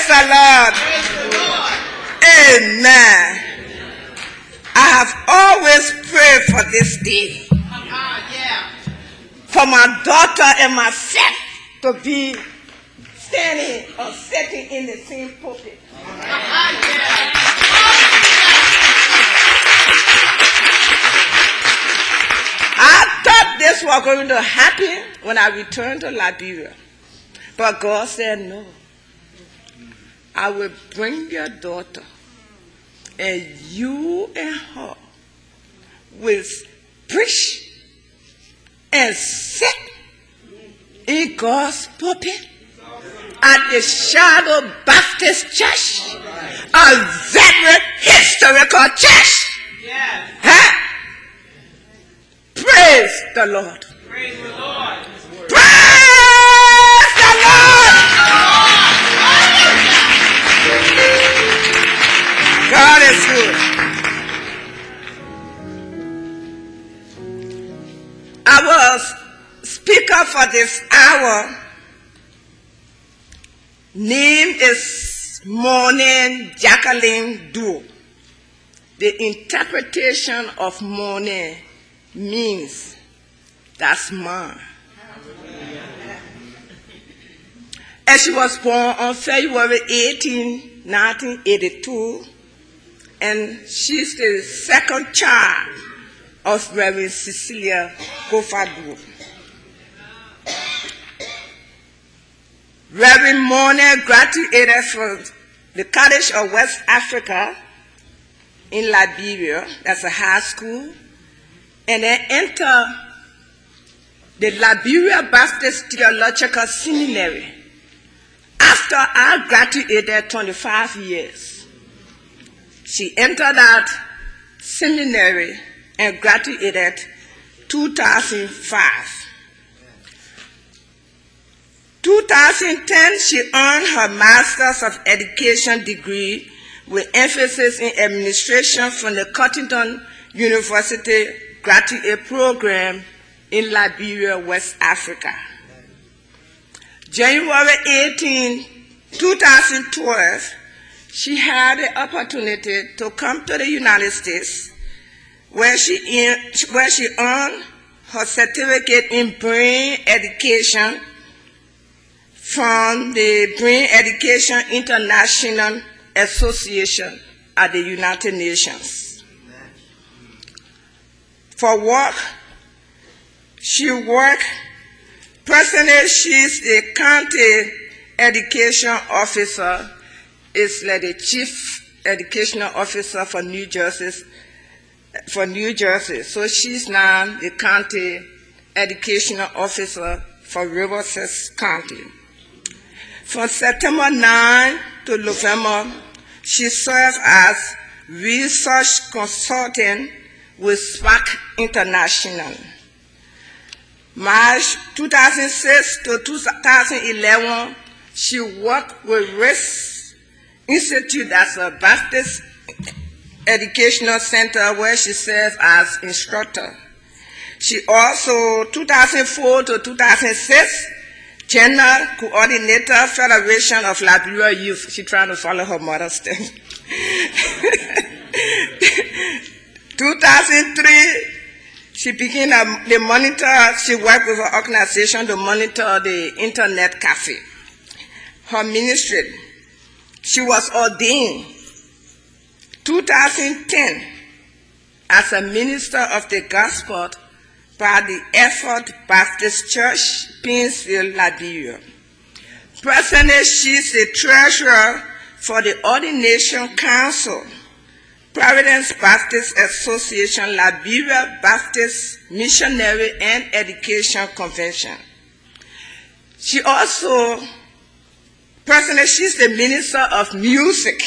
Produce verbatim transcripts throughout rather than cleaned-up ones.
Praise the Lord. Amen. I have always prayed for this day. For my daughter and myself to be standing or sitting in the same pulpit. I thought this was going to happen when I returned to Liberia. But God said, no. I will bring your daughter, and you and her will preach and sit in God's pulpit at the Shadow Baptist Church, a very historical church. Huh? Praise the Lord. Praise the Lord. Praise the Lord. God is good. I was speaker for this hour. Name is Morning Jacqueline Duo. The interpretation of morning means that's mine. And she was born on February eighteenth, nineteen eighty-two, and she's the second child of Reverend Cecilia Kofadu. Reverend Morning graduated from the College of West Africa in Liberia, that's a high school, and then entered the Liberia Baptist Theological Seminary after I graduated twenty-five years. She entered that seminary and graduated two thousand five. two thousand ten, she earned her Master's of Education degree with emphasis in administration from the Cottington University Graduate Program in Liberia, West Africa. January eighteenth, two thousand twelve, she had the opportunity to come to the United States where she, in, where she earned her certificate in brain education from the Brain Education International Association at the United Nations. For work, she worked, personally she's the county education officer, is like the chief educational officer for New Jersey, for New Jersey. So she's now the county educational officer for Riverside County. From September ninth to November, she served as research consultant with SPAC International. March two thousand six to two thousand eleven, she worked with Risk Institute as a Baptist Educational Center where she served as instructor. She also, two thousand four to two thousand six, General Coordinator, Federation of Liberia Youth. She's trying to follow her mother's thing. two thousand three, she became a, the monitor. She worked with an organization to monitor the internet cafe. Her ministry, she was ordained two thousand ten as a minister of the gospel by the Effort Baptist Church, Painesville, Liberia. Presently, she's the treasurer for the Ordination Council, Providence Baptist Association, Liberia Baptist Missionary and Education Convention. She also, presently, she's the minister of music.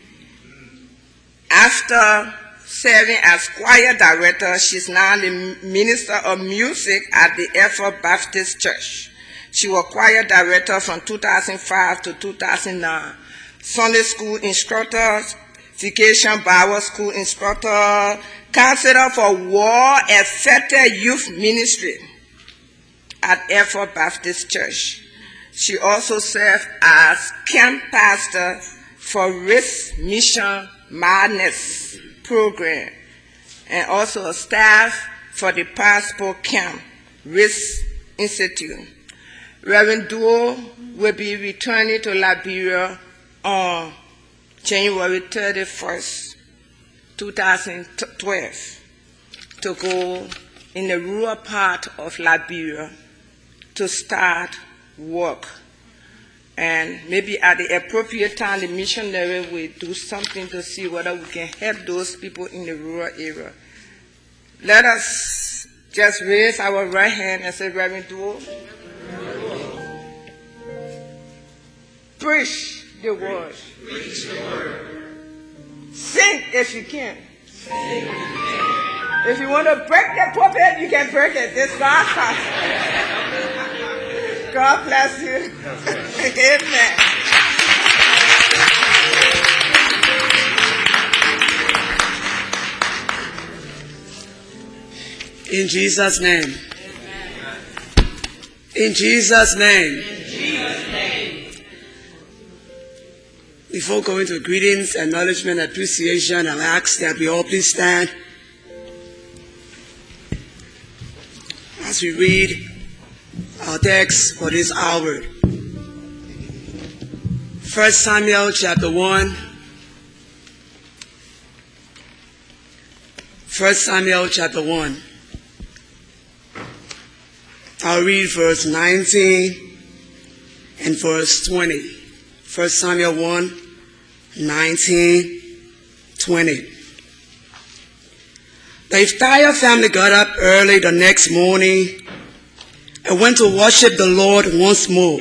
After serving as choir director, she's now the minister of music at the Effort Baptist Church. She was choir director from two thousand five to two thousand nine. Sunday school instructor, vacation Bible school instructor, counselor for war-affected youth ministry at Effort Baptist Church. She also served as camp pastor for Risk Mission Madness program and also a staff for the Passport Camp Risk Institute. Reverend Duo will be returning to Liberia on January thirty-first, two thousand twelve, to go in the rural part of Liberia to start work. And maybe at the appropriate time, the missionary will do something to see whether we can help those people in the rural area. Let us just raise our right hand and say, Reverend Duo, preach the word. Preach the word. Sing if you can. Sing. If you want to break the pulpit, you can break it. This last time. God bless you. Amen. In Jesus' name. In Jesus' name. In Jesus' name. Before going to greetings, acknowledgement, appreciation, I'll ask that we all please stand as we read our text for this hour. First Samuel chapter one. First Samuel chapter one. I'll read verse nineteen and verse twenty. First Samuel one, nineteen, twenty. The entire family got up early the next morning and went to worship the Lord once more.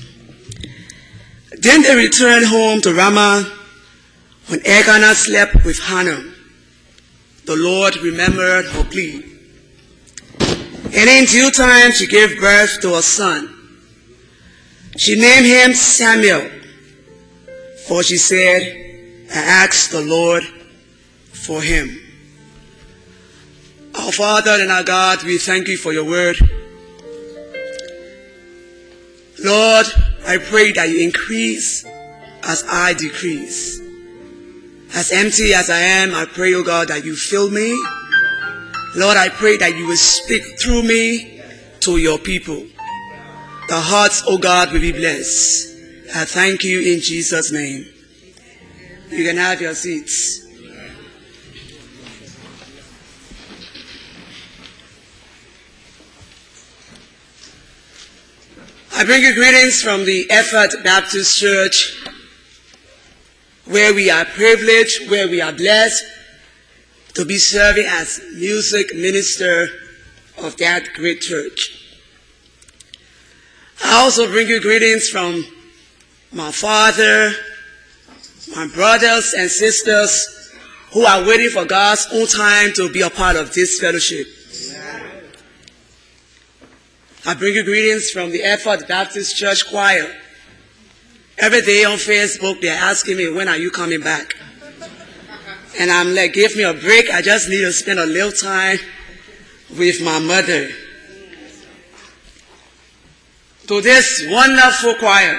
Then they returned home to Ramah when Elkanah slept with Hannah. The Lord remembered her plea. And in due time she gave birth to a son. She named him Samuel, for she said, I asked the Lord for him. Our Father and our God, we thank you for your word. Lord, I pray that you increase as I decrease. As empty as I am, I pray, O God, that you fill me. Lord, I pray that you will speak through me to your people. The hearts, O God, will be blessed. I thank you in Jesus' name. You can have your seats. I bring you greetings from the Effort Baptist Church, where we are privileged, where we are blessed to be serving as music minister of that great church. I also bring you greetings from my father, my brothers and sisters who are waiting for God's own time to be a part of this fellowship. I bring you greetings from the Effort Baptist Church Choir. Every day on Facebook, they're asking me, when are you coming back? And I'm like, give me a break. I just need to spend a little time with my mother. To this wonderful choir.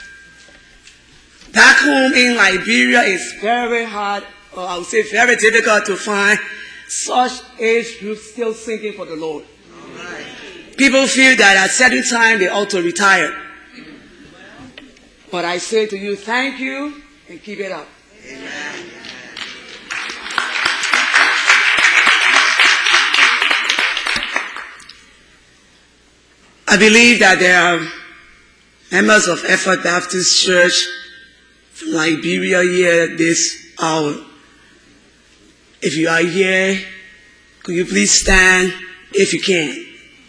Back home in Liberia, it's very hard, or I would say very difficult to find such age groups still singing for the Lord. People feel that at a certain time they ought to retire. But I say to you, thank you and keep it up. Amen. I believe that there are members of Effort Baptist Church from Liberia here this hour. If you are here, could you please stand if you can?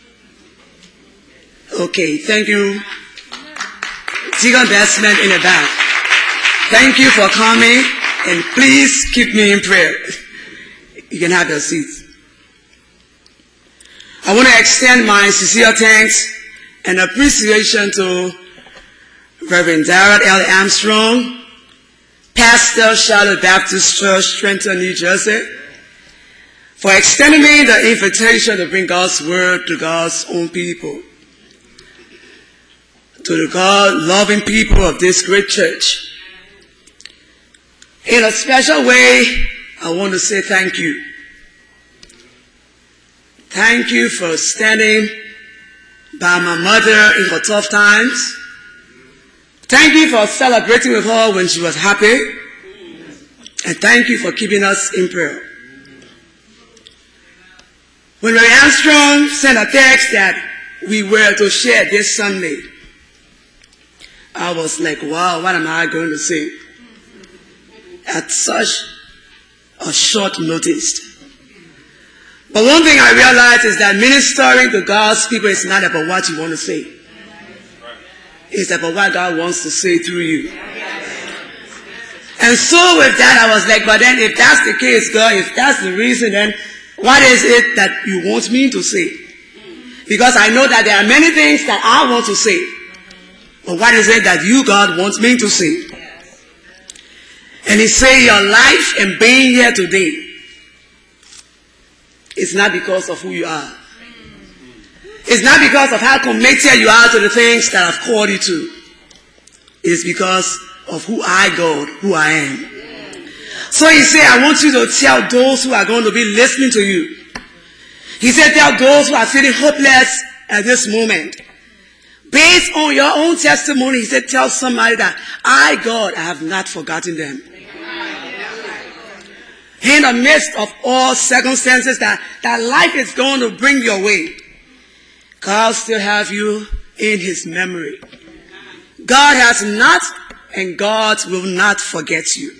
Okay, thank you. Deacon Desmond in the back. Thank you for coming, and please keep me in prayer. You can have your seats. I want to extend my sincere thanks and appreciation to Reverend Darrell L. Armstrong, pastor, Charlotte Baptist Church, Trenton, New Jersey, for extending me the invitation to bring God's word to God's own people. to the God-loving people of this great church. In a special way, I want to say thank you. Thank you for standing by my mother in her tough times. Thank you for celebrating with her when she was happy. And thank you for keeping us in prayer. When Mary Armstrong sent a text that we were to share this Sunday, I was like, wow, what am I going to say at such a short notice? But one thing I realized is that ministering to God's people is not about what you want to say. It's about what God wants to say through you. And so with that, I was like, but then if that's the case, God, if that's the reason, then what is it that you want me to say? Because I know that there are many things that I want to say. But what is it that you, God, wants me to say? And he said, your life and being here today is not because of who you are. It's not because of how committed you are to the things that I've called you to. It's because of who I, God, who I am. So he said, I want you to tell those who are going to be listening to you. He said, tell those who are feeling hopeless at this moment. Based on your own testimony, he said, tell somebody that I, God, I have not forgotten them. In the midst of all circumstances that, that life is going to bring your way, God still have you in his memory. God has not, and God will not forget you.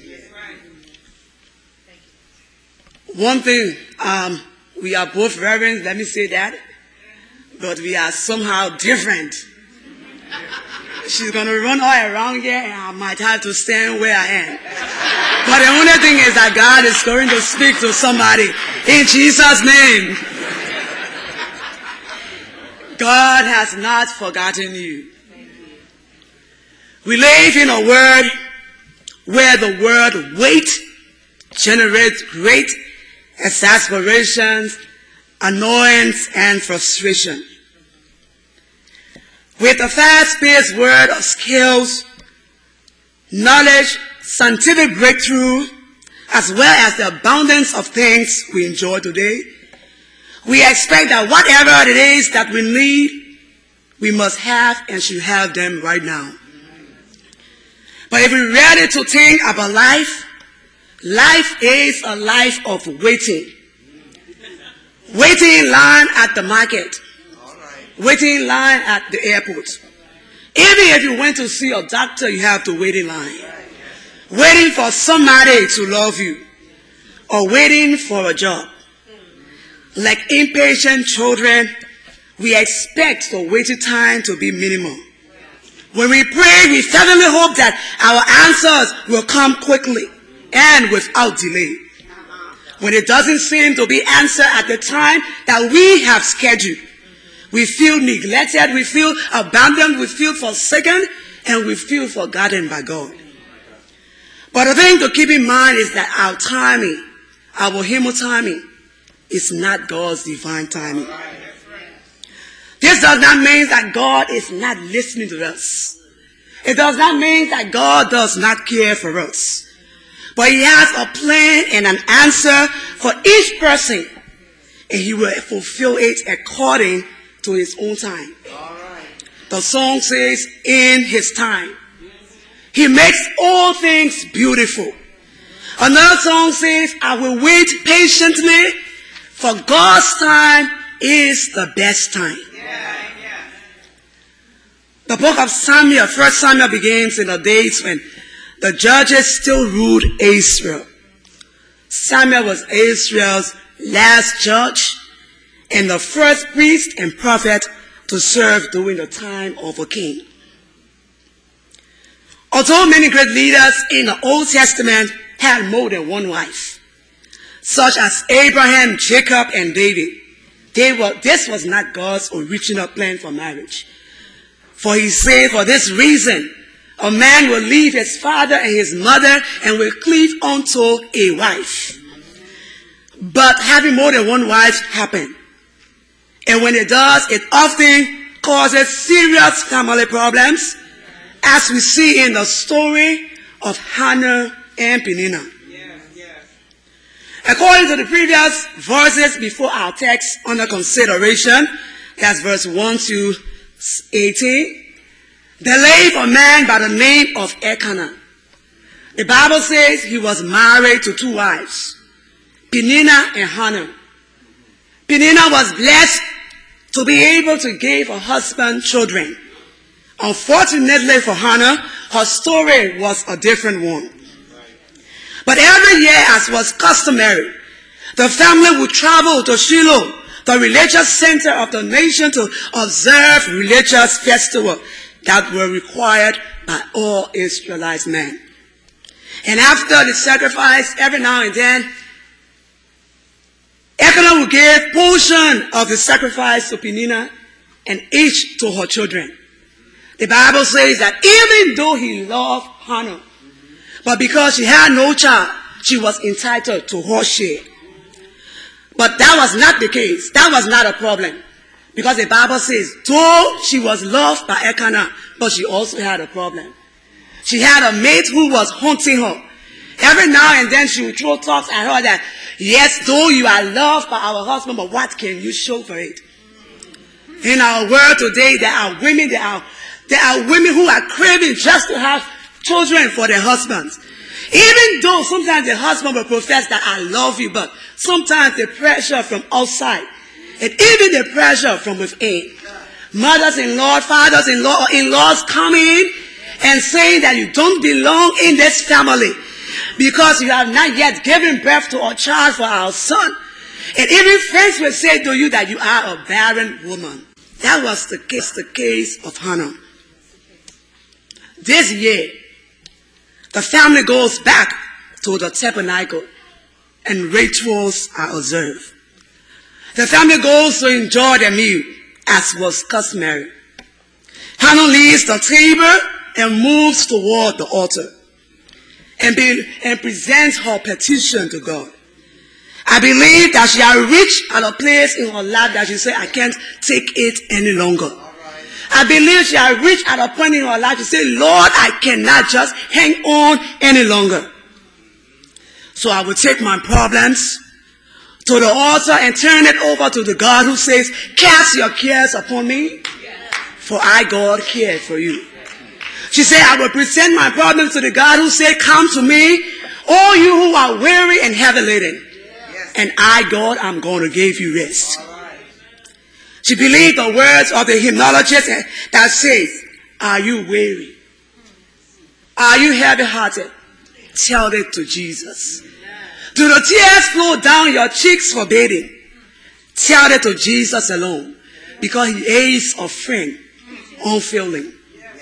One thing, um, we are both reverends, let me say that, but we are somehow different. She's going to run all around here and I might have to stand where I am. But the only thing is that God is going to speak to somebody in Jesus' name. God has not forgotten you. We live in a world where the word wait generates great exasperations, annoyance, and frustration. With the fast-paced world of skills, knowledge, scientific breakthrough, as well as the abundance of things we enjoy today, we expect that whatever it is that we need, we must have and should have them right now. But if we're ready to think about life, life is a life of waiting. Waiting in line at the market. Waiting in line at the airport. Even if you went to see a doctor, you have to wait in line. Waiting for somebody to love you. Or waiting for a job. Like impatient children, we expect the waiting time to be minimum. When we pray, we fervently hope that our answers will come quickly and without delay. When it doesn't seem to be answered at the time that we have scheduled, we feel neglected, we feel abandoned, we feel forsaken, and we feel forgotten by God. But the thing to keep in mind is that our timing, our human timing, is not God's divine timing. This does not mean that God is not listening to us. It does not mean that God does not care for us. But he has a plan and an answer for each person, and he will fulfill it according to his own time. The song says, in his time. He makes all things beautiful. Another song says, I will wait patiently, for God's time is the best time. The book of Samuel, First Samuel, begins in the days when the judges still ruled Israel. Samuel was Israel's last judge and the first priest and prophet to serve during the time of a king. Although many great leaders in the Old Testament had more than one wife, such as Abraham, Jacob, and David, they were, this was not God's original plan for marriage. For he said, for this reason, a man will leave his father and his mother and will cleave unto a wife. But having more than one wife happened. And when it does, it often causes serious family problems, as we see in the story of Hannah and Peninnah. Yes, yes. According to the previous verses before our text under consideration, that's verse one to eighteen, there lived a man by the name of Elkanah. The Bible says he was married to two wives, Peninnah and Hannah. Peninnah was blessed to be able to give her husband children. Unfortunately for Hannah, her story was a different one. But every year, as was customary, the family would travel to Shiloh, the religious center of the nation, to observe religious festivals that were required by all Israelite men. And after the sacrifice, every now and then, Elkanah would give portion of the sacrifice to Peninnah and each to her children. The Bible says that even though he loved Hannah, but because she had no child, she was entitled to her share. But that was not the case. That was not a problem. Because the Bible says, though she was loved by Elkanah, but she also had a problem. She had a mate who was haunting her. Every now and then she would throw talks at her that, yes, though you are loved by our husband, but what can you show for it? In our world today, there are women, there are, there are women who are craving just to have children for their husbands. Even though sometimes the husband will profess that I love you, but sometimes the pressure from outside, and even the pressure from within. Mothers-in-law, fathers-in-law, or in-laws come in and saying that you don't belong in this family because you have not yet given birth to a child for our son. And even friends will say to you that you are a barren woman. That was the case, the case of Hannah. This year, the family goes back to the tabernacle and rituals are observed. The family goes to enjoy their meal as was customary. Hannah leaves the table and moves toward the altar and, be, and presents her petition to God. I believe that she had reached at a place in her life that she said, I can't take it any longer. I believe she had reached at a point in her life to say, Lord, I cannot just hang on any longer. So I will take my problems to the altar and turn it over to the God who says, cast your cares upon me, for I, God, care for you. She said, I will present my problems to the God who said, come to me, all you who are weary and heavy laden, and I, God, I'm going to give you rest. She believed the words of the hymnologist that says, are you weary? Are you heavy-hearted? Tell it to Jesus. Do the tears flow down your cheeks for bathing? Tell it to Jesus alone, because he is a friend, unfailing.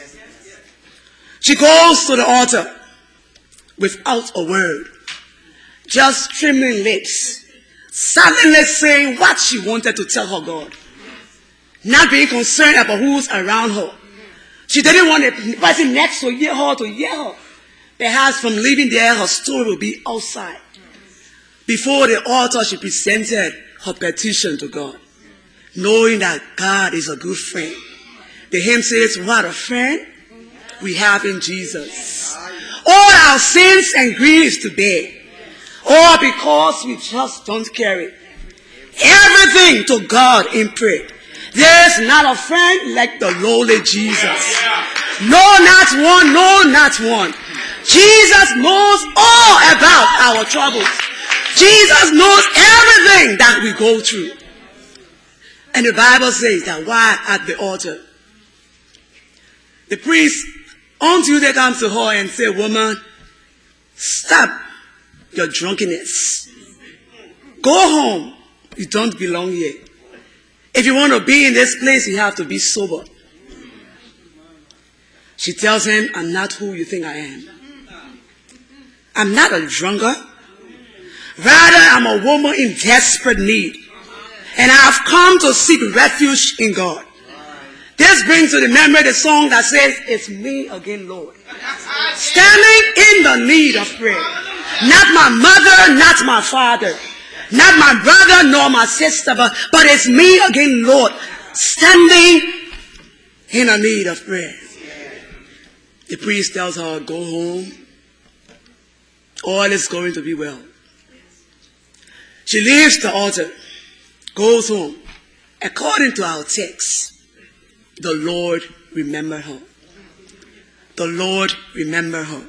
She goes to the altar without a word, just trembling lips, silently saying what she wanted to tell her God, not being concerned about who's around her. She didn't want the person next to hear her to hear her. Perhaps from leaving there, her story will be outside. Before the altar, she presented her petition to God, knowing that God is a good friend. The hymn says, what a friend we have in Jesus. All our sins and griefs to bear, all because we just don't carry everything to God in prayer. There's not a friend like the lowly Jesus. No, not one, no, not one. Jesus knows all about our troubles. Jesus knows everything that we go through. And the Bible says that while at the altar, the priest on Tuesday comes to her and says, woman, stop your drunkenness. Go home. You don't belong here. If you want to be in this place, you have to be sober. She tells him, I'm not who you think I am. I'm not a drunkard. Rather, I'm a woman in desperate need. And I have come to seek refuge in God. This brings to the memory the song that says, it's me again, Lord. Standing in the need of prayer. Not my mother, not my father. Not my brother nor my sister, but, but it's me again, Lord, standing in a need of prayer. The priest tells her, go home. All is going to be well. She leaves the altar, goes home. According to our text, the Lord remembered her. The Lord remembered her.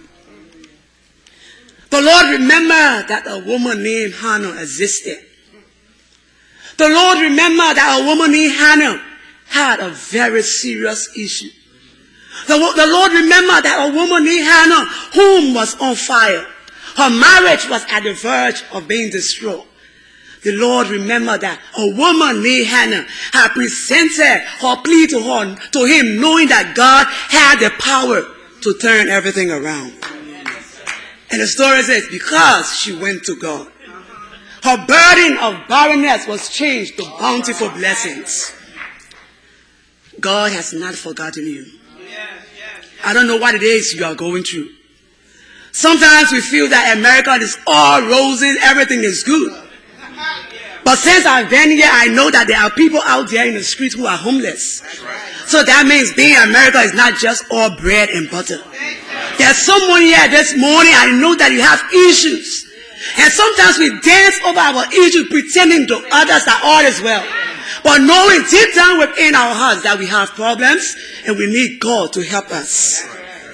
The Lord remembered that a woman named Hannah existed. The Lord remembered that a woman named Hannah had a very serious issue. The, the Lord remembered that a woman named Hannah, whom was on fire. Her marriage was at the verge of being destroyed. The Lord remembered that a woman named Hannah had presented her plea to, her, to him, knowing that God had the power to turn everything around. And the story says, because she went to God, her burden of barrenness was changed to bountiful blessings. God has not forgotten you. I don't know what it is you are going through. Sometimes we feel that America is all roses, everything is good. But since I've been here, I know that there are people out there in the streets who are homeless. So that means being in America is not just all bread and butter. There's someone here this morning, I know that you have issues. And sometimes we dance over our issues pretending to others that all is well. But knowing deep down within our hearts that we have problems and we need God to help us.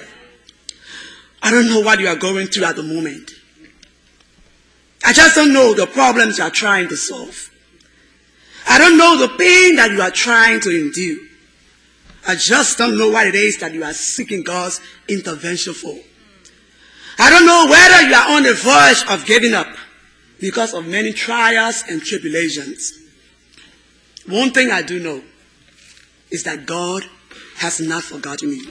I don't know what you are going through at the moment. I just don't know the problems you are trying to solve. I don't know the pain that you are trying to endure. I just don't know what it is that you are seeking God's intervention for. I don't know whether you are on the verge of giving up because of many trials and tribulations. One thing I do know is that God has not forgotten you.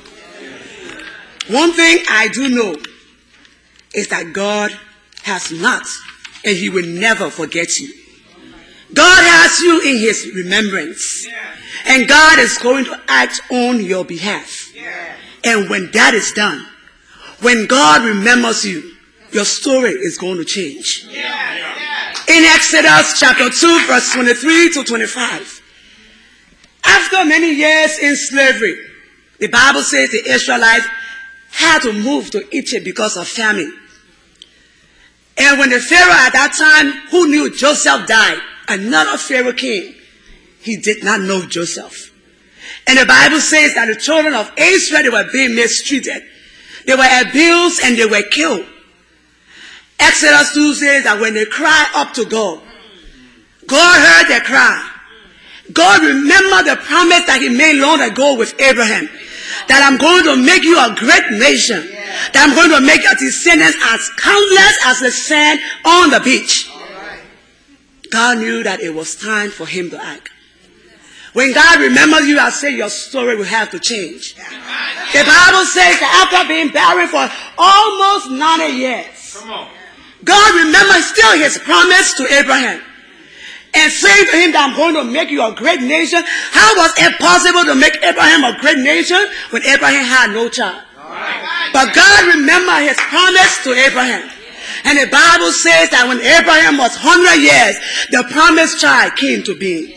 One thing I do know is that God has not, and he will never forget you. God has you in his remembrance. And God is going to act on your behalf. And when that is done, when God remembers you, your story is going to change. In Exodus chapter two, verse twenty-three to twenty-five, after many years in slavery, the Bible says the Israelites had to move to Egypt because of famine. And when the Pharaoh at that time, who knew Joseph, died, another Pharaoh came. He did not know Joseph. And the Bible says that the children of Israel, they were being mistreated. They were abused and they were killed. Exodus two says that when they cried up to God, God heard their cry. God remembered the promise that he made long ago with Abraham, that I'm going to make you a great nation, that I'm going to make your descendants as countless as the sand on the beach. God knew that it was time for him to act. When God remembers you, I say your story will have to change. The Bible says that after being barren for almost ninety years, God remembered still his promise to Abraham and saying to him that I'm going to make you a great nation. How was it possible to make Abraham a great nation when Abraham had no child? But God remembered his promise to Abraham. And the Bible says that when Abraham was one hundred years, the promised child came to be.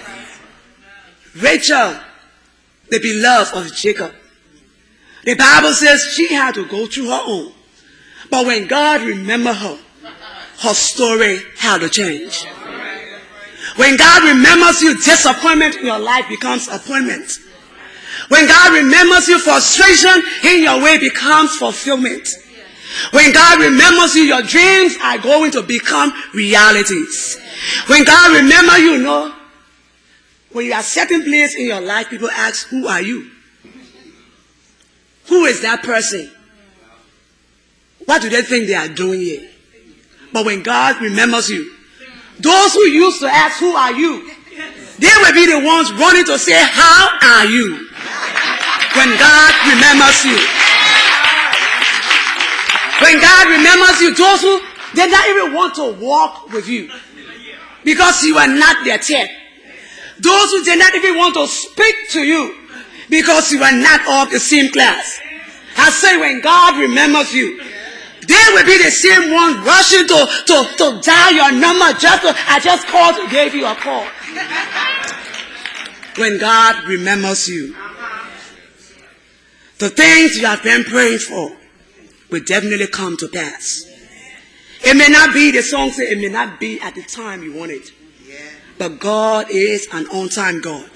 Rachel, the beloved of Jacob. The Bible says she had to go through her own. But when God remembered her, her story had to change. When God remembers you, disappointment in your life becomes appointment. When God remembers you, frustration in your way becomes fulfillment. When God remembers you, your dreams are going to become realities. When God remembers you, you know, when you are certain place in your life, people ask, who are you? Who is that person? What do they think they are doing here? But when God remembers you, those who used to ask, who are you? They will be the ones running to say, how are you? When God remembers you. When God remembers you, those who did not even want to walk with you because you are not their type. Those who did not even want to speak to you because you are not of the same class. I say when God remembers you, they will be the same ones rushing to, to, to dial your number just to, I just called and gave you a call. When God remembers you. the things you have been praying for will definitely come to pass. It may not be, the song says, it may not be at the time you want it. But God is an on-time God.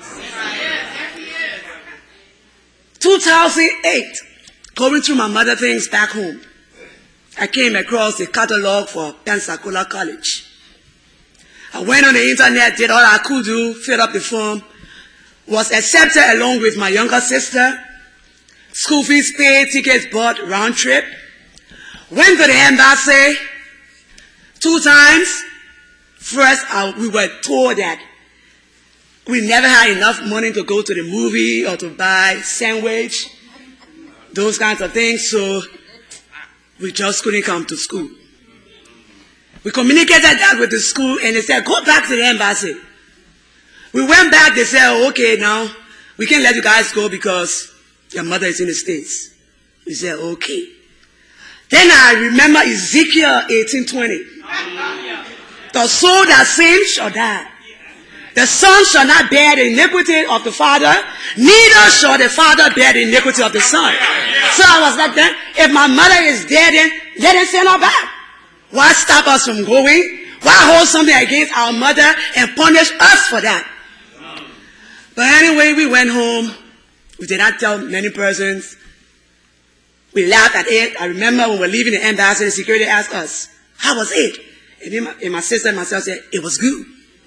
two thousand eight, going through my mother things back home, I came across a catalog for Pensacola College. I went on the internet, did all I could do, filled up the form, was accepted along with my younger sister, school fees paid, tickets bought, round trip. Went to the embassy two times. First, uh, we were told that we never had enough money to go to the movie or to buy sandwich, those kinds of things, so we just couldn't come to school. We communicated that with the school, and they said, go back to the embassy. We went back, they said, oh, okay, now, we can't let you guys go because your mother is in the States. We said, okay. Then I remember Ezekiel eighteen twenty. The soul that sins shall die. The son shall not bear the iniquity of the father, neither shall the father bear the iniquity of the son. So I was like, then, if my mother is dead, then let him send her back. Why stop us from going? Why hold something against our mother and punish us for that? But anyway, we went home. We did not tell many persons. We laughed at it. I remember when we were leaving the embassy, the security asked us, how was it? And, then my, and my sister and myself said, it was good.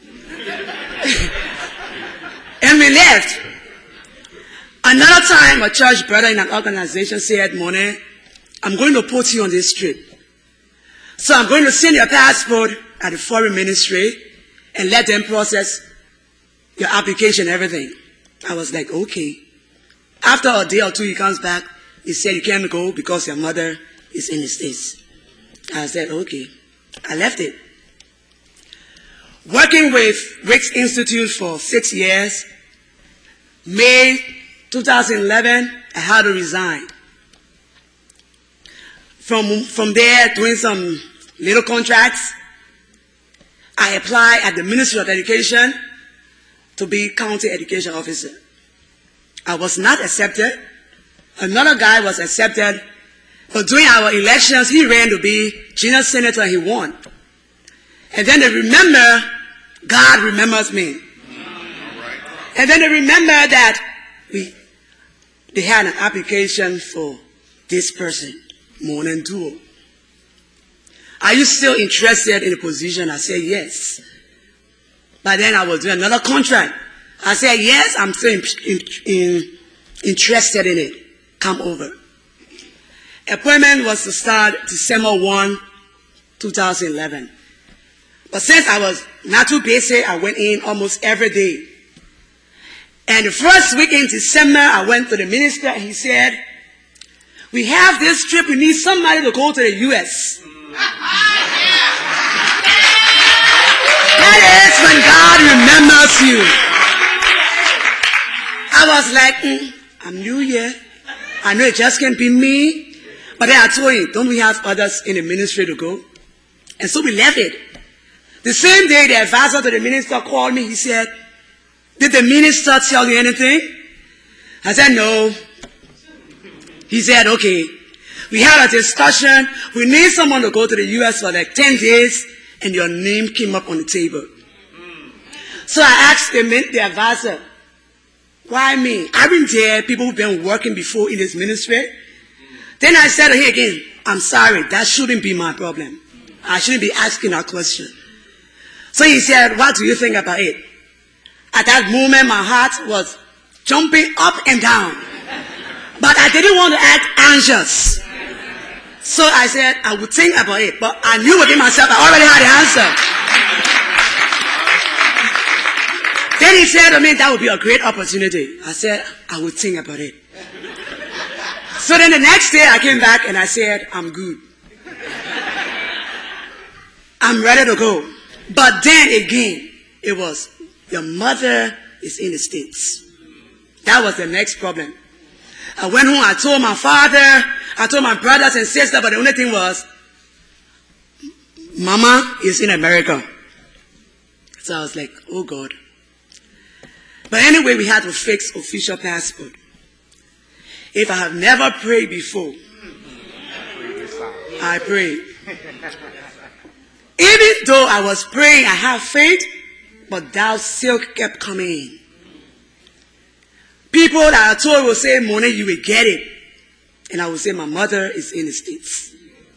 And we left. Another time, a church brother in an organization said, Monet, I'm going to put you on this trip. So I'm going to send your passport at the foreign ministry and let them process your application and everything. I was like, okay. After a day or two, he comes back. He said, you can't go because your mother is in the States. I said, okay. I left it. Working with Rick's Institute for six years, May two thousand eleven, I had to resign. From, from there, doing some little contracts, I applied at the Ministry of Education to be county education officer. I was not accepted. Another guy was accepted. But during our elections, he ran to be junior senator, he won. And then they remember, God remembers me. And then they remember that we, they had an application for this person, Monen Duo. Are you still interested in the position? I said, yes. But then I was doing another contract. I said, yes, I'm still in, in, in, interested in it. Come over. Appointment was to start December first, two thousand eleven. But since I was not too busy, I went in almost every day. And the first week in December, I went to the minister and he said, we have this trip, we need somebody to go to the U S That is when God remembers you. I was like, mm, I'm new here. I know it just can't be me. But then I told him, don't we have others in the ministry to go? And so we left it. The same day, the advisor to the minister called me. He said, did the minister tell you anything? I said, no. He said, okay. We had a discussion. We need someone to go to the U S for like ten days, and your name came up on the table. So I asked the, the advisor, why me? I've been there, people who've been working before in this ministry. Then I said to him again, I'm sorry, that shouldn't be my problem. I shouldn't be asking that question. So he said, what do you think about it? At that moment, my heart was jumping up and down. But I didn't want to act anxious. So I said, I would think about it. But I knew within myself, I already had the answer. Then he said to me, that would be a great opportunity. I said, I would think about it. So then the next day I came back and I said, I'm good. I'm ready to go. But then again, it was, your mother is in the States. That was the next problem. I went home, I told my father, I told my brothers and sisters, but the only thing was, Mama is in America. So I was like, oh God. But anyway, we had to fix official passport. If I have never prayed before, I pray. Even though I was praying, I have faith, but doubt still kept coming in. People that I told will say, Mona, you will get it. And I will say, my mother is in the States.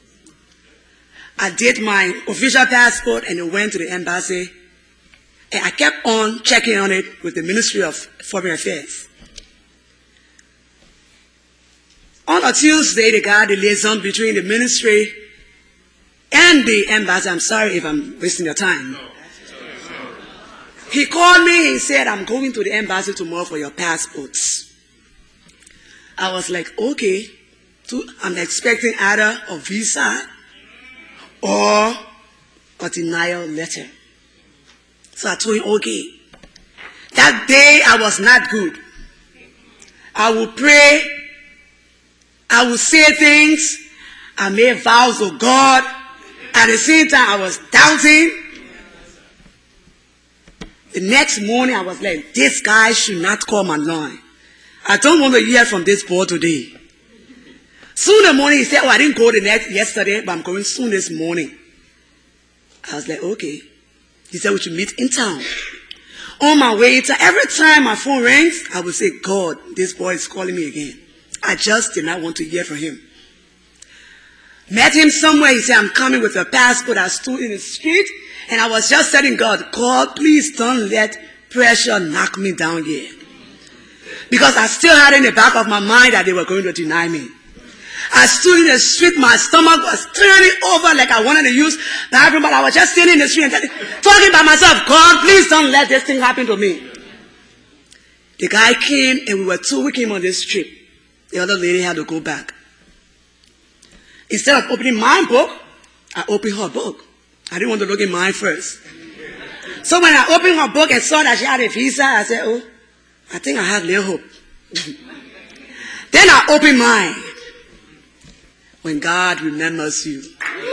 I did my official passport and I went to the embassy. And I kept on checking on it with the Ministry of Foreign Affairs. On a Tuesday, the guy, the liaison between the ministry and the embassy, I'm sorry if I'm wasting your time. He called me and said, I'm going to the embassy tomorrow for your passports. I was like, okay. I'm expecting either a visa or a denial letter. So I told him, okay. That day I was not good. I would pray. I would say things. I made vows to God. At the same time, I was doubting. The next morning, I was like, this guy should not call my line. I don't want to hear from this boy today. Soon in the morning, he said, oh, I didn't go the next yesterday, but I'm going soon this morning. I was like, okay. He said, we should meet in town. On my way to every time my phone rings, I would say, God, this boy is calling me again. I just did not want to hear from him. Met him somewhere. He said, I'm coming with a passport. I stood in the street, and I was just telling God, God, please don't let pressure knock me down here. Because I still had in the back of my mind that they were going to deny me. I stood in the street, my stomach was turning over like I wanted to use the bathroom, but I was just sitting in the street and telling, talking by myself, God, please don't let this thing happen to me. The guy came, and we were two, we came on this trip. The other lady had to go back. Instead of opening my book, I opened her book. I didn't want to look in mine first. So when I opened her book and saw that she had a visa, I said, oh, I think I have little hope. Then I opened mine. When God remembers you.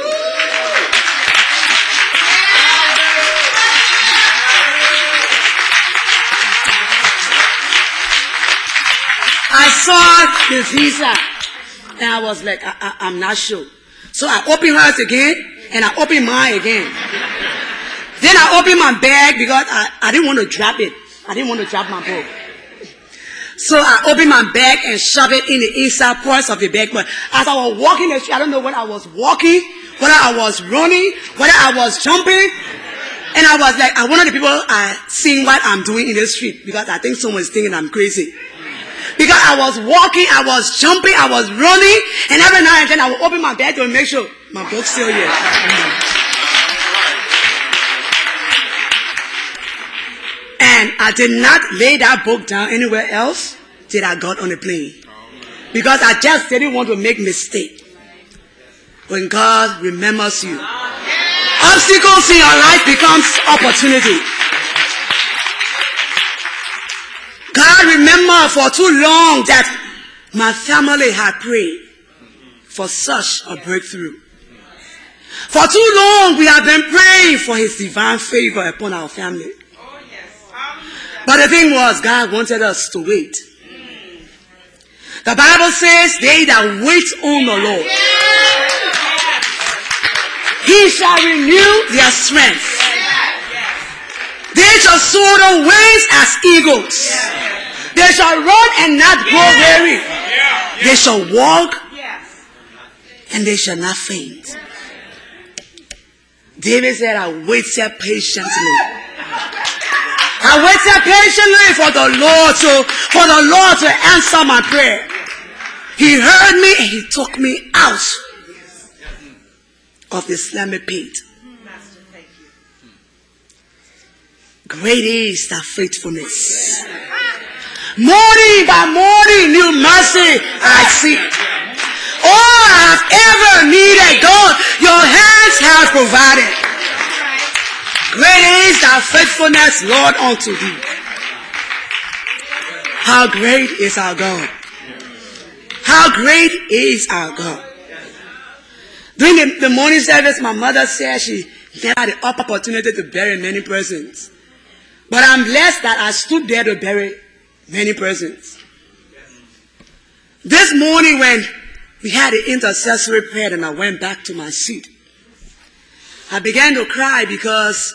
I saw the visa, and I was like, I, I, I'm not sure. So I opened hers again, and I opened mine again. Then I opened my bag because I, I didn't want to drop it. I didn't want to drop my book. So I opened my bag and shoved it in the inside parts of the bag. But as I was walking the street, I don't know whether I was walking, whether I was running, whether I was jumping. And I was like, I wanted the people are seeing what I'm doing in the street because I think someone is thinking I'm crazy. Because I was walking, I was jumping, I was running, and every now and then I would open my bag to make sure my book's still here. And I did not lay that book down anywhere else till I got on the plane. Because I just didn't want to make mistake. When God remembers you, obstacles in your life becomes opportunity. God remembered for too long that my family had prayed for such a breakthrough. For too long we have been praying for his divine favor upon our family. But the thing was, God wanted us to wait. The Bible says, they that wait on the Lord, he shall renew their strength. They shall soar the wings as eagles. They shall run and not grow weary. They shall walk and they shall not faint. David said, I waited patiently. I waited patiently for the Lord to, for the Lord to answer my prayer. He heard me and he took me out of the slimy pit. Great is thy faithfulness. Morning by morning, new mercy I see. All I have ever needed, God, your hands have provided. Great is thy faithfulness, Lord, unto thee. How great is our God. How great is our God. During the, the morning service, my mother said she never had the opportunity to bury many persons. But I'm blessed that I stood there to bury many persons. This morning when we had an intercessory prayer and I went back to my seat, I began to cry because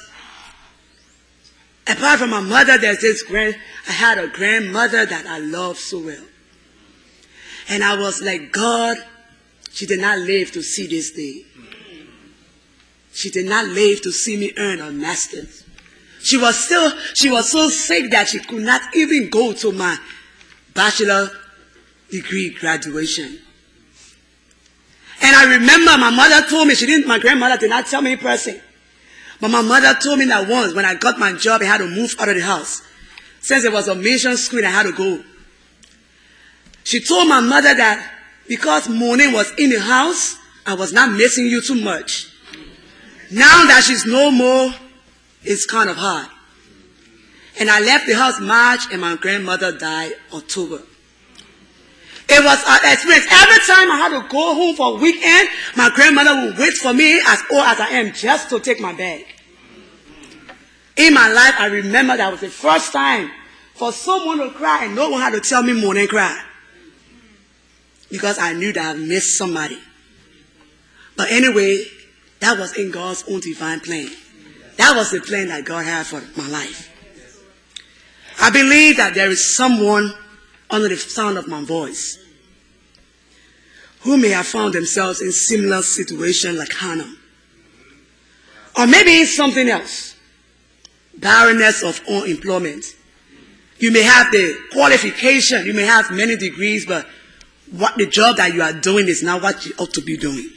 apart from my mother, there's this grand, I had a grandmother that I loved so well. And I was like, God, she did not live to see this day. She did not live to see me earn a master's. She was still, she was so sick that she could not even go to my bachelor degree graduation. And I remember my mother told me, she didn't, my grandmother did not tell me in person. But my mother told me that once when I got my job, I had to move out of the house. Since it was a mission school, I had to go. She told my mother that because Monet was in the house, I was not missing you too much. Now that she's no more, it's kind of hard. And I left the house March and my grandmother died October. It was an experience. Every time I had to go home for a weekend, my grandmother would wait for me as old as I am just to take my bag. In my life, I remember that was the first time for someone to cry and no one had to tell me more than cry. Because I knew that I missed somebody. But anyway, that was in God's own divine plan. That was the plan that God had for my life. I believe that there is someone under the sound of my voice who may have found themselves in similar situation like Hannah. Or maybe it's something else. Barrenness of unemployment. You may have the qualification, you may have many degrees, but what the job that you are doing is not what you ought to be doing.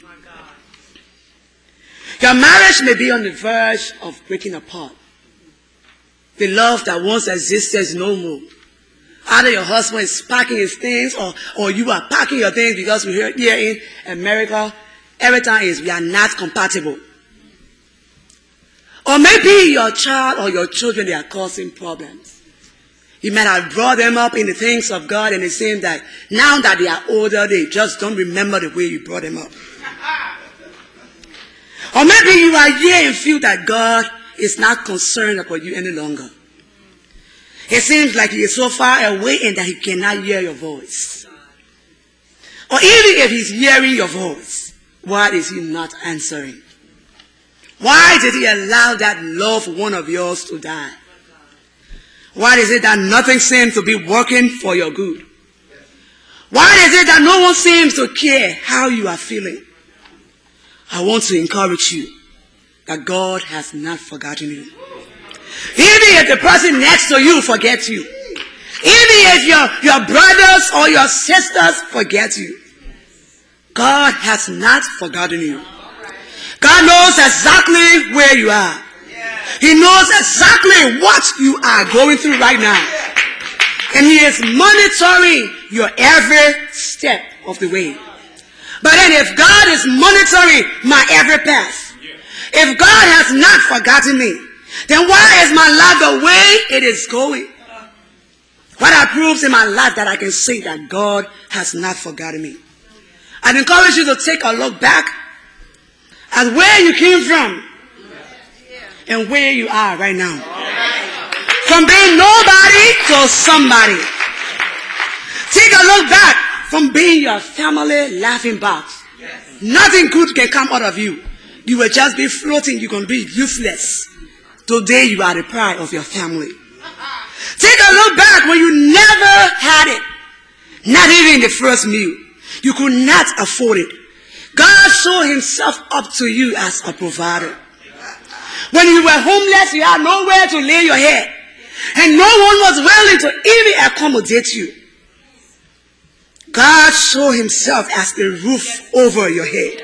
Your marriage may be on the verge of breaking apart. The love that once existed is no more. Either your husband is packing his things or, or you are packing your things, because we heard here in America, every time is we are not compatible. Or maybe your child or your children, they are causing problems. You might have brought them up in the things of God, and it seems that now that they are older, they just don't remember the way you brought them up. Or maybe you are here and feel that God is not concerned about you any longer. It seems like he is so far away and that he cannot hear your voice. Or even if he's hearing your voice, why is he not answering? Why did he allow that loved one of yours to die? Why is it that nothing seems to be working for your good? Why is it that no one seems to care how you are feeling? I want to encourage you that God has not forgotten you. Even if the person next to you forgets you, even if your, your brothers or your sisters forget you, God has not forgotten you. God knows exactly where you are. He knows exactly what you are going through right now. And he is monitoring your every step of the way. But then if God is monitoring my every path, if God has not forgotten me, then why is my life the way it is going? What proves in my life that I can say that God has not forgotten me? I'd encourage you to take a look back at where you came from and where you are right now. From being nobody to somebody. Take a look back from being your family laughing box. Nothing good can come out of you. You will just be floating. You're going to be useless. Today you are the pride of your family. Take a look back when you never had it. Not even the first meal. You could not afford it. God showed himself up to you as a provider. When you were homeless, you had nowhere to lay your head. And no one was willing to even accommodate you. God showed himself as the roof over your head.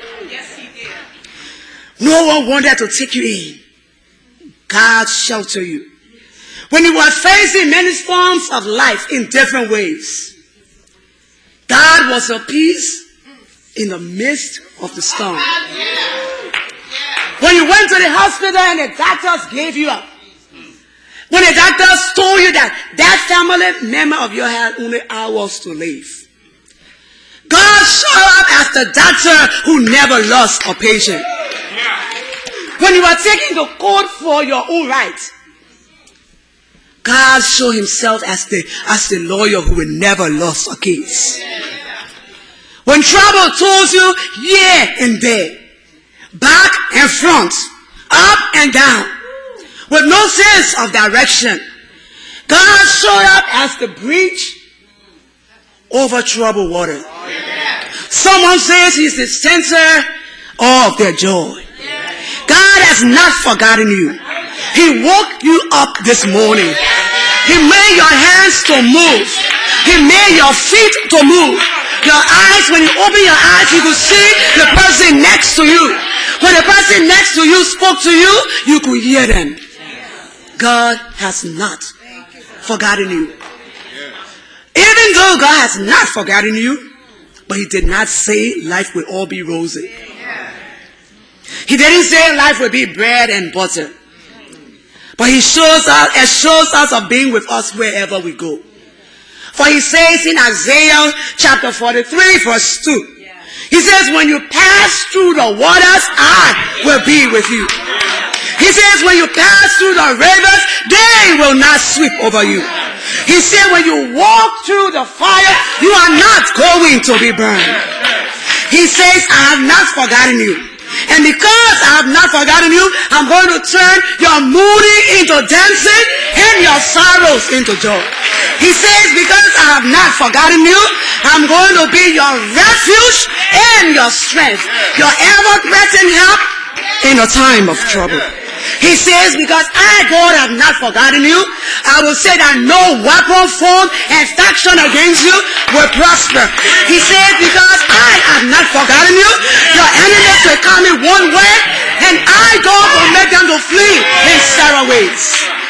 No one wanted to take you in. God sheltered you. When you were facing many storms of life in different ways, God was your peace in the midst of the storm. When you went to the hospital and the doctors gave you up, when the doctors told you that that family member of yours had only hours to live, God showed up as the doctor who never lost a patient. When you were taking the court for your own rights, God showed himself as the, as the lawyer who will never lost a case. When trouble toils you here and there, back and front, up and down, with no sense of direction, God showed up as the bridge over troubled water. Someone says he's the center of their joy. God has not forgotten you. He woke you up this morning. He made your hands to move. He made your feet to move. Your eyes, when you open your eyes, you could see the person next to you. When the person next to you spoke to you, you could hear them. God has not forgotten you. Even though God has not forgotten you, but he did not say life will all be rosy. He didn't say life will be bread and butter. But he shows us, it shows us of being with us wherever we go. For he says in Isaiah chapter forty-three verse two, he says, when you pass through the waters, I will be with you. He says, when you pass through the rivers, they will not sweep over you. He said, when you walk through the fire, you are not going to be burned. He says, I have not forgotten you. And because I have not forgotten you, I'm going to turn your mourning into dancing and your sorrows into joy. He says, because I have not forgotten you, I'm going to be your refuge and your strength, your ever-present help in a time of trouble. He says, because I, God, have not forgotten you, I will say that no weapon formed and faction against you will prosper. He says, because I have not forgotten you, your enemies will come in one way, and I, God, will make them to flee in several ways.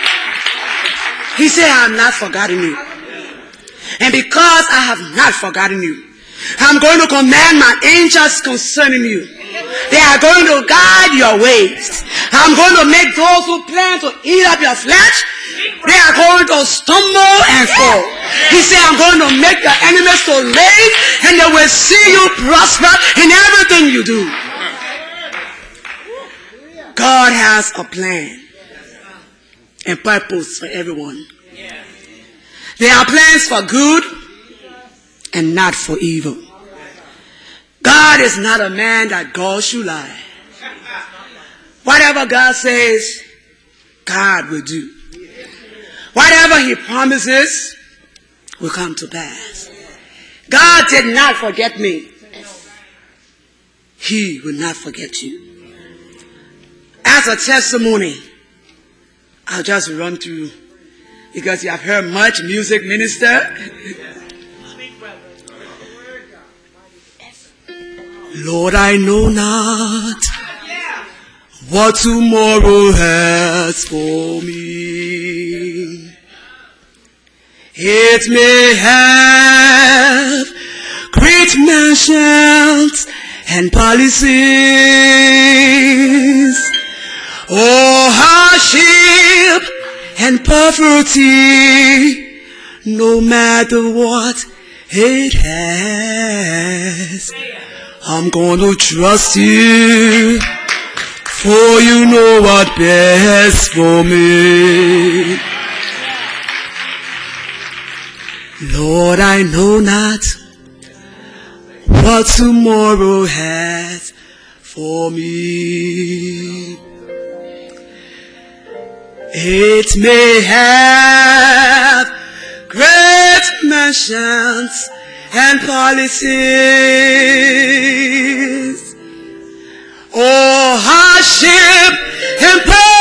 He said, I have not forgotten you. And because I have not forgotten you, I'm going to command my angels concerning you. They are going to guide your ways. I'm going to make those who plan to eat up your flesh, they are going to stumble and fall. He said, I'm going to make your enemies to rage, and they will see you prosper in everything you do. God has a plan and purpose for everyone. There are plans for good and not for evil. God is not a man that God should lie. Whatever God says, God will do. Whatever he promises will come to pass. God did not forget me. He will not forget you. As a testimony, I'll just run through, because you have heard much music minister. Lord, I know not what tomorrow has for me. It may have great mansions and palaces, or hardship and poverty, no matter what it has. I'm going to trust you, for you know what best for me. Lord, I know not what tomorrow has for me. It may have great mansions and palaces, or hardship and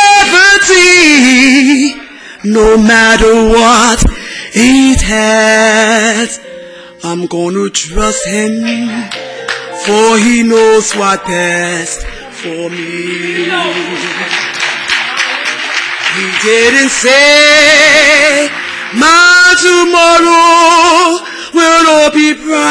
poverty, no matter what it has. I'm gonna trust him, for he knows what best for me. He didn't say my tomorrow will all be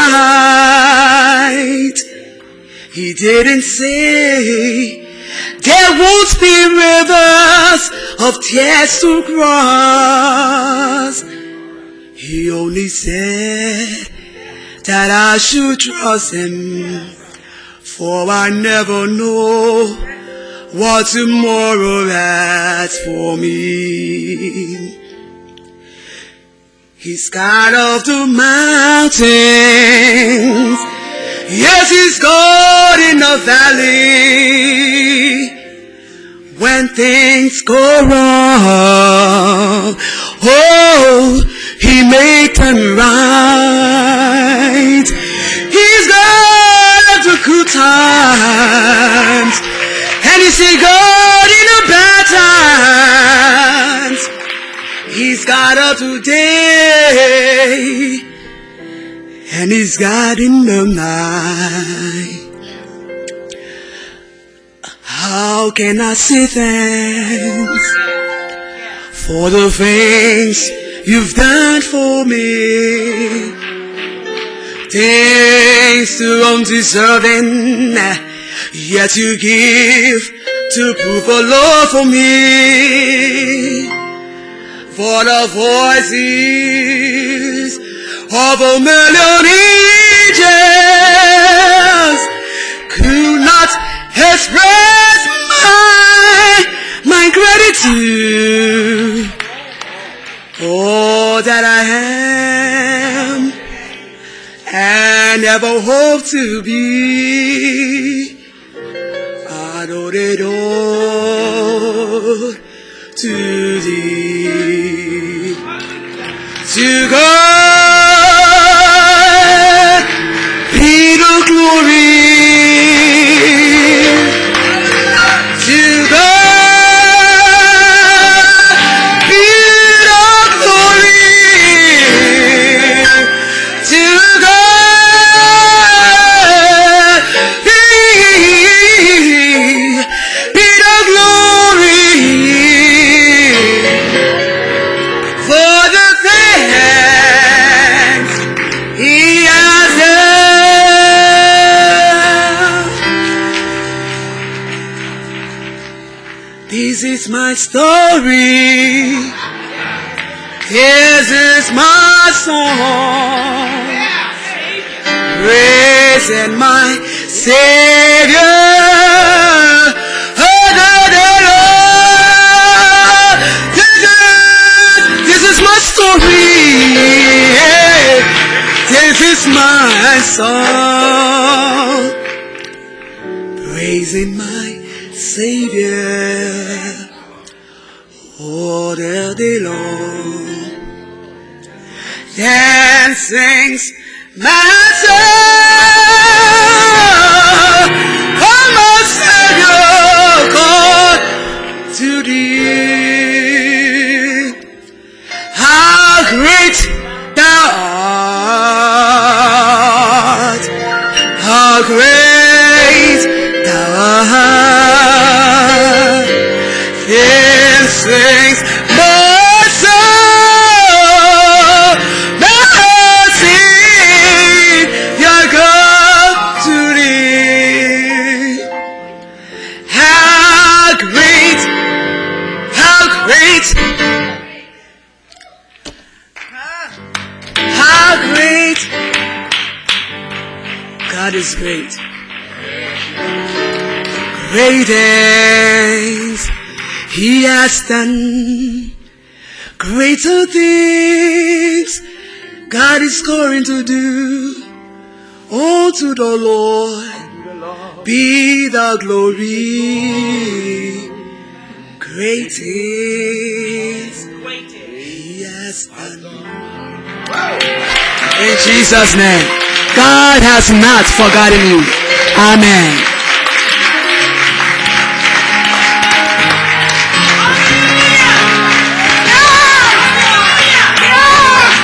bright. He didn't say there won't be rivers of tears to cross. He only said that I should trust him, for I never know what tomorrow has for me. He's God of the mountains Yes, He's God in the valley. When things go wrong, oh, He make them right. He's God at the good times, and He's a God in the bad times. He's God of today, and He's God in the night. How can I say thanks for the things You've done for me? Things too undeserving, yet You give to prove a love for me. For the voices of a million angels could not express my, my gratitude. All that I am and ever hope to be, I owe it all to Thee. To God be the glory. To God be the glory. To God be, be the glory for the things He has done. This is my story. This is my song. Praising my Savior. Oh, no, no, no. This is, this is my story. This is my song. Praising my Savior all the day long. Then sings my soul, oh my Savior, God, to Thee. How great Thou art, how great Thou art. Then sings my soul, my Savior, God, to Thee. How great, how great, how great. God is great. Great things He has done. Greater things God is going to do. Oh, to the Lord be the glory. Great things He has done. In Jesus' name, God has not forgotten you. Amen.